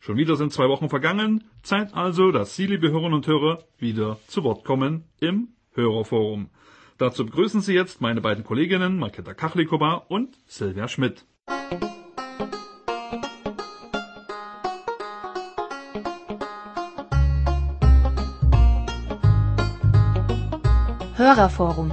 Schon wieder sind 2 Wochen vergangen. Zeit also, dass Sie, liebe Hörerinnen und Hörer, wieder zu Wort kommen im Hörerforum. Dazu begrüßen Sie jetzt meine beiden Kolleginnen Marketa Kachlikova und Silvia Schmidt. Hörerforum.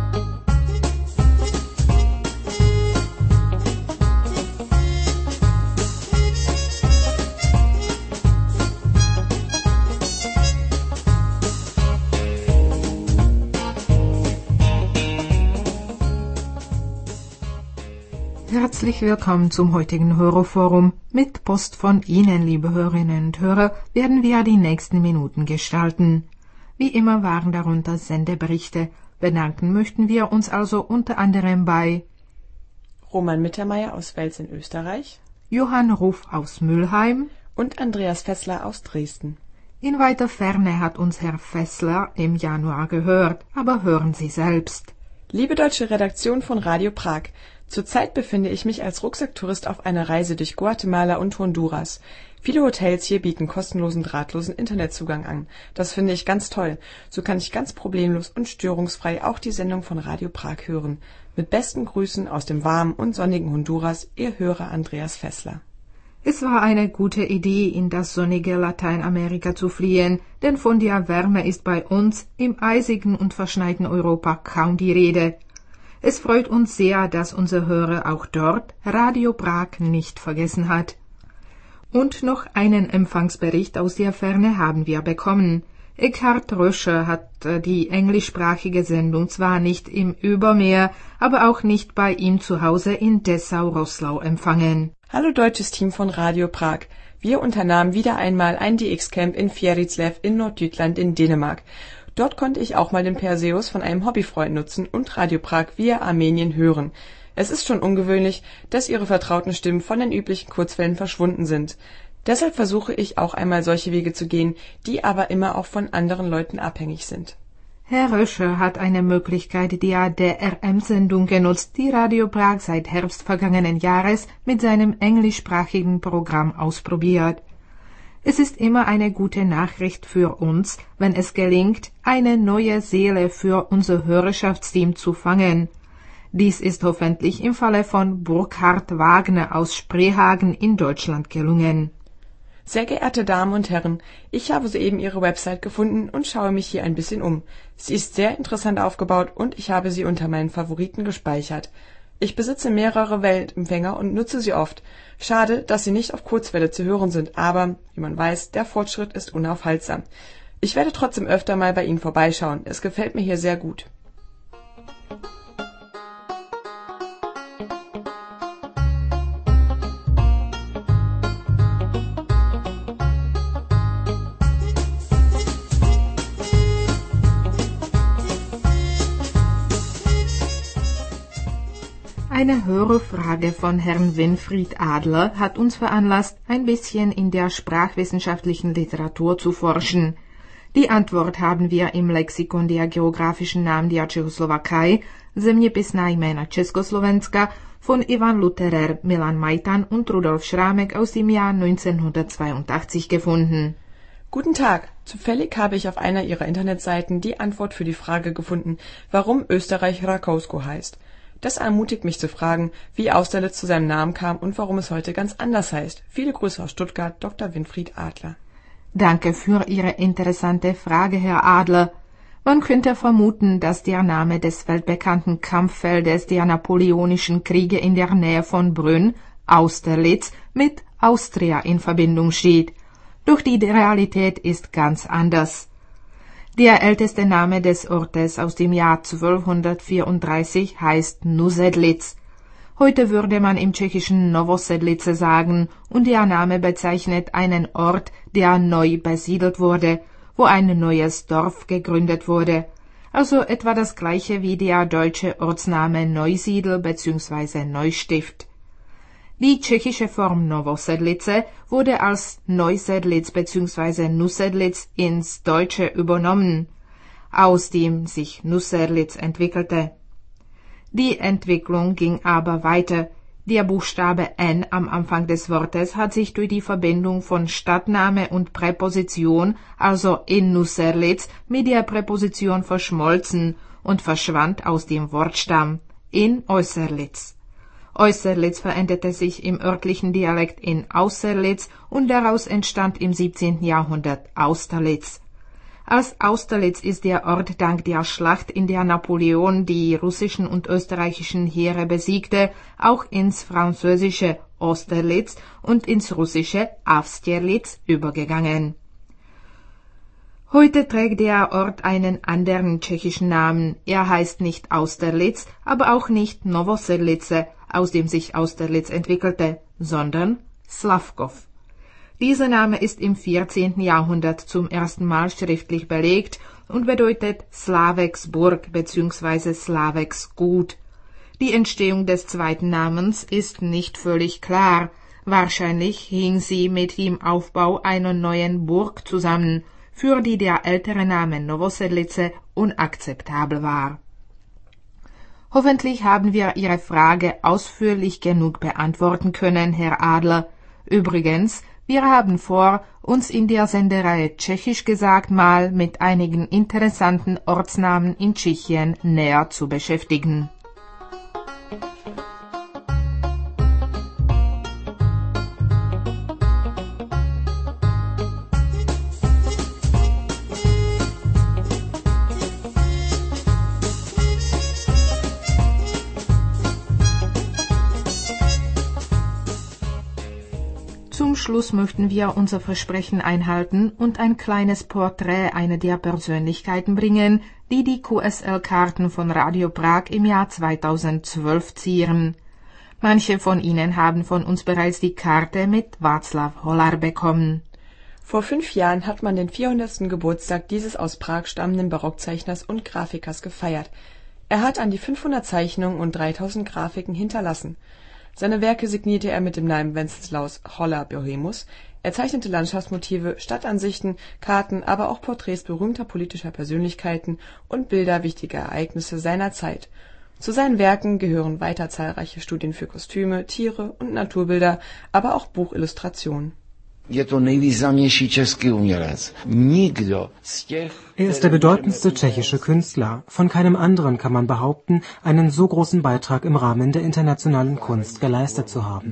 Herzlich willkommen zum heutigen Hörerforum. Mit Post von Ihnen, liebe Hörerinnen und Hörer, werden wir die nächsten Minuten gestalten. Wie immer waren darunter Sendeberichte. Bedanken möchten wir uns also unter anderem bei Roman Mittermeier aus Wels in Österreich, Johann Ruff aus Mülheim und Andreas Fessler aus Dresden. In weiter Ferne hat uns Herr Fessler im Januar gehört, aber hören Sie selbst. Liebe deutsche Redaktion von Radio Prag, zurzeit befinde ich mich als Rucksacktourist auf einer Reise durch Guatemala und Honduras. Viele Hotels hier bieten kostenlosen drahtlosen Internetzugang an. Das finde ich ganz toll. So kann ich ganz problemlos und störungsfrei auch die Sendung von Radio Prag hören. Mit besten Grüßen aus dem warmen und sonnigen Honduras, Ihr Hörer Andreas Fessler. Es war eine gute Idee, in das sonnige Lateinamerika zu fliehen, denn von der Wärme ist bei uns im eisigen und verschneiten Europa kaum die Rede. Es freut uns sehr, dass unser Hörer auch dort Radio Prag nicht vergessen hat. Und noch einen Empfangsbericht aus der Ferne haben wir bekommen. Eckhard Röscher hat die englischsprachige Sendung zwar nicht im Übermeer, aber auch nicht bei ihm zu Hause in Dessau-Roßlau empfangen. Hallo deutsches Team von Radio Prag. Wir unternahmen wieder einmal ein DX-Camp in Fjerritslev in Nordjütland in Dänemark. Dort konnte ich auch mal den Perseus von einem Hobbyfreund nutzen und Radio Prag via Armenien hören. Es ist schon ungewöhnlich, dass ihre vertrauten Stimmen von den üblichen Kurzwellen verschwunden sind. Deshalb versuche ich auch einmal solche Wege zu gehen, die aber immer auch von anderen Leuten abhängig sind. Herr Röscher hat eine Möglichkeit der DRM-Sendung genutzt, die Radio Prag seit Herbst vergangenen Jahres mit seinem englischsprachigen Programm ausprobiert. Es ist immer eine gute Nachricht für uns, wenn es gelingt, eine neue Seele für unser Hörerschaftsteam zu fangen. Dies ist hoffentlich im Falle von Burkhard Wagner aus Spreehagen in Deutschland gelungen. Sehr geehrte Damen und Herren, ich habe soeben Ihre Website gefunden und schaue mich hier ein bisschen um. Sie ist sehr interessant aufgebaut und ich habe sie unter meinen Favoriten gespeichert. Ich besitze mehrere Weltempfänger und nutze sie oft. Schade, dass sie nicht auf Kurzwelle zu hören sind, aber, wie man weiß, der Fortschritt ist unaufhaltsam. Ich werde trotzdem öfter mal bei Ihnen vorbeischauen. Es gefällt mir hier sehr gut. Eine Hörerfrage von Herrn Winfried Adler hat uns veranlasst, ein bisschen in der sprachwissenschaftlichen Literatur zu forschen. Die Antwort haben wir im Lexikon der geografischen Namen der Tschechoslowakei, Zeměpisná jména Československa, von Ivan Luterer, Milan Majtan und Rudolf Schramek aus dem Jahr 1982 gefunden. Guten Tag! Zufällig habe ich auf einer Ihrer Internetseiten die Antwort für die Frage gefunden, warum Österreich Rakowsko heißt. Das ermutigt mich zu fragen, wie Austerlitz zu seinem Namen kam und warum es heute ganz anders heißt. Viele Grüße aus Stuttgart, Dr. Winfried Adler. Danke für Ihre interessante Frage, Herr Adler. Man könnte vermuten, dass der Name des weltbekannten Kampffeldes der napoleonischen Kriege in der Nähe von Brünn, Austerlitz, mit Austria in Verbindung steht. Doch die Realität ist ganz anders. Der älteste Name des Ortes aus dem Jahr 1234 heißt Nusedlitz. Heute würde man im Tschechischen Novosedlice sagen und der Name bezeichnet einen Ort, der neu besiedelt wurde, wo ein neues Dorf gegründet wurde. Also etwa das gleiche wie der deutsche Ortsname Neusiedl bzw. Neustift. Die tschechische Form Novosedlice wurde als Neusedlitz bzw. Nusedlitz ins Deutsche übernommen, aus dem sich Nusedlitz entwickelte. Die Entwicklung ging aber weiter. Der Buchstabe N am Anfang des Wortes hat sich durch die Verbindung von Stadtname und Präposition, also in Nusserlitz, mit der Präposition verschmolzen und verschwand aus dem Wortstamm in Äußerlitz. Äußerlitz veränderte sich im örtlichen Dialekt in Außerlitz und daraus entstand im 17. Jahrhundert Austerlitz. Als Austerlitz ist der Ort dank der Schlacht, in der Napoleon die russischen und österreichischen Heere besiegte, auch ins französische Austerlitz und ins russische Austerlitz übergegangen. Heute trägt der Ort einen anderen tschechischen Namen. Er heißt nicht Austerlitz, aber auch nicht Novoselice, aus dem sich Austerlitz entwickelte, sondern Slavkov. Dieser Name ist im 14. Jahrhundert zum ersten Mal schriftlich belegt und bedeutet Slaveks Burg bzw. Slaveks Gut. Die Entstehung des zweiten Namens ist nicht völlig klar. Wahrscheinlich hing sie mit dem Aufbau einer neuen Burg zusammen, für die der ältere Name Novoselice unakzeptabel war. Hoffentlich haben wir Ihre Frage ausführlich genug beantworten können, Herr Adler. Übrigens, wir haben vor, uns in der Sendereihe Tschechisch gesagt mal mit einigen interessanten Ortsnamen in Tschechien näher zu beschäftigen. Zum Schluss möchten wir unser Versprechen einhalten und ein kleines Porträt einer der Persönlichkeiten bringen, die die QSL-Karten von Radio Prag im Jahr 2012 zieren. Manche von Ihnen haben von uns bereits die Karte mit Václav Holar bekommen. Vor 5 Jahren hat man den 400. Geburtstag dieses aus Prag stammenden Barockzeichners und Grafikers gefeiert. Er hat an die 500 Zeichnungen und 3000 Grafiken hinterlassen. Seine Werke signierte er mit dem Namen Wenceslaus Holler Bohemus. Er zeichnete Landschaftsmotive, Stadtansichten, Karten, aber auch Porträts berühmter politischer Persönlichkeiten und Bilder wichtiger Ereignisse seiner Zeit. Zu seinen Werken gehören weiter zahlreiche Studien für Kostüme, Tiere und Naturbilder, aber auch Buchillustrationen. Er ist der bedeutendste tschechische Künstler. Von keinem anderen kann man behaupten, einen so großen Beitrag im Rahmen der internationalen Kunst geleistet zu haben.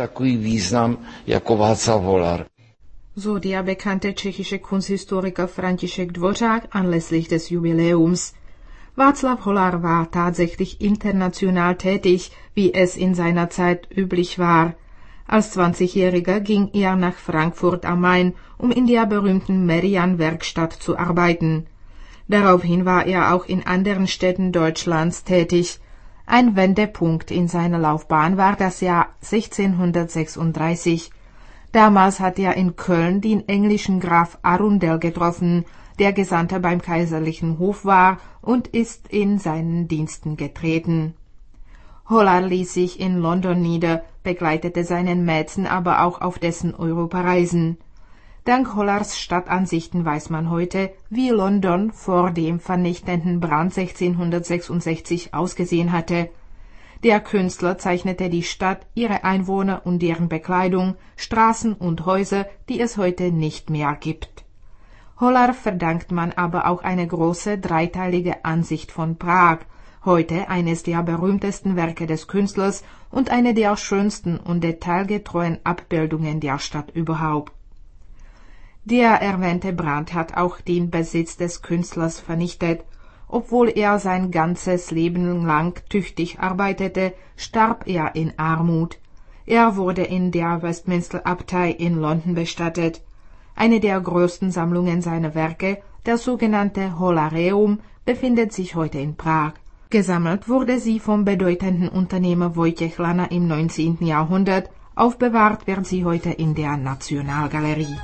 So der bekannte tschechische Kunsthistoriker František Dvořák anlässlich des Jubiläums. Václav Holar war tatsächlich international tätig, wie es in seiner Zeit üblich war. Als 20-Jähriger ging er nach Frankfurt am Main, um in der berühmten Merian-Werkstatt zu arbeiten. Daraufhin war er auch in anderen Städten Deutschlands tätig. Ein Wendepunkt in seiner Laufbahn war das Jahr 1636. Damals hat er in Köln den englischen Graf Arundel getroffen, der Gesandter beim kaiserlichen Hof war und ist in seinen Diensten getreten. Holar ließ sich in London nieder, begleitete seinen Mäzen aber auch auf dessen Europareisen. Dank Hollars Stadtansichten weiß man heute, wie London vor dem vernichtenden Brand 1666 ausgesehen hatte. Der Künstler zeichnete die Stadt, ihre Einwohner und deren Bekleidung, Straßen und Häuser, die es heute nicht mehr gibt. Holar verdankt man aber auch eine große dreiteilige Ansicht von Prag, heute eines der berühmtesten Werke des Künstlers und eine der schönsten und detailgetreuen Abbildungen der Stadt überhaupt. Der erwähnte Brand hat auch den Besitz des Künstlers vernichtet. Obwohl er sein ganzes Leben lang tüchtig arbeitete, starb er in Armut. Er wurde in der Westminster-Abtei in London bestattet. Eine der größten Sammlungen seiner Werke, das sogenannte Holareum, befindet sich heute in Prag. Gesammelt wurde sie vom bedeutenden Unternehmer Wojciech Lana im 19. Jahrhundert, aufbewahrt wird sie heute in der Nationalgalerie.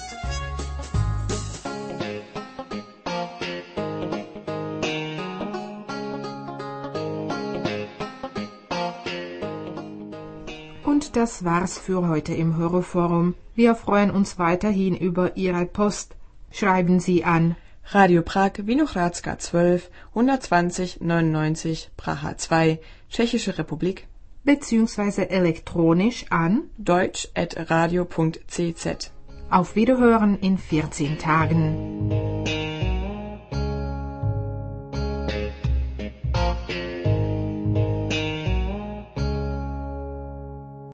Und das war's für heute im Hörerforum. Wir freuen uns weiterhin über Ihre Post. Schreiben Sie an Radio Prag, Vinohradska 12, 120 99, Praha 2, Tschechische Republik bzw. elektronisch an deutsch@radio.cz. Auf Wiederhören in 14 Tagen.